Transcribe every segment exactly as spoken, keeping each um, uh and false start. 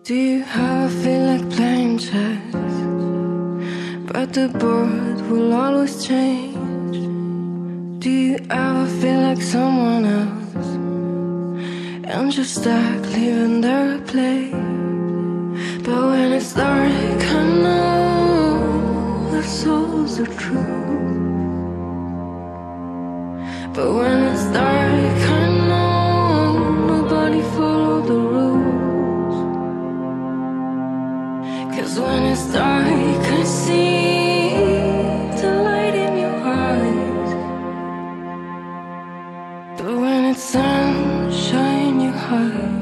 Do you ever feel like playing chess, but the board will always change? Do you ever feel like someone else and just stuck living their play? But when it's dark, I know our souls are true. But when it's dark, I know nobody followed the rules. 'Cause when it's dark, I see the light in your eyes. But when it's sunshine, you hide.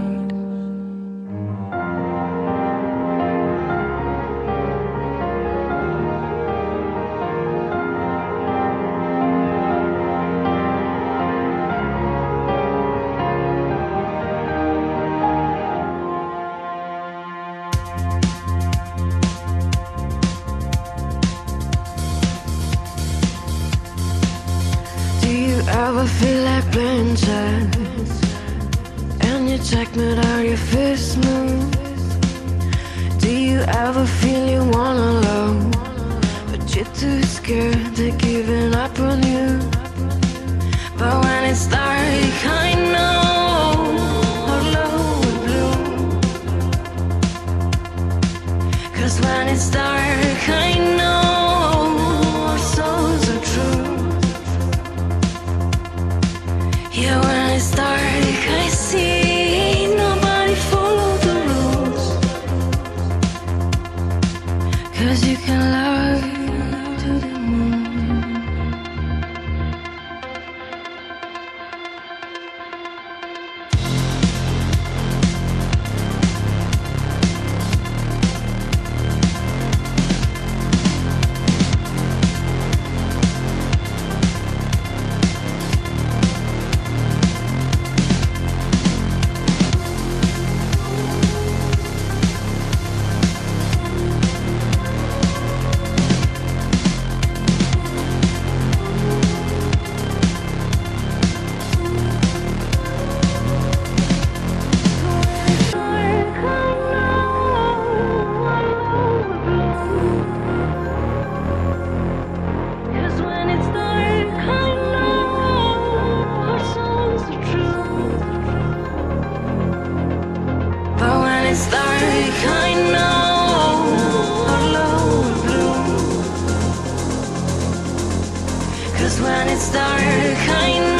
Ever feel like playing chess and you checkmate out your first move? Do you ever feel you wanna love, but you're too scared they're giving up on you? But when it's dark, I know our love will bloom. 'Cause when it's dark, I know our souls are true. Yeah, when it's dark, I see nobody follow the rules. 'Cause you can love to the moon. It's dark, I know our love will bloom. 'Cause when it's dark, I know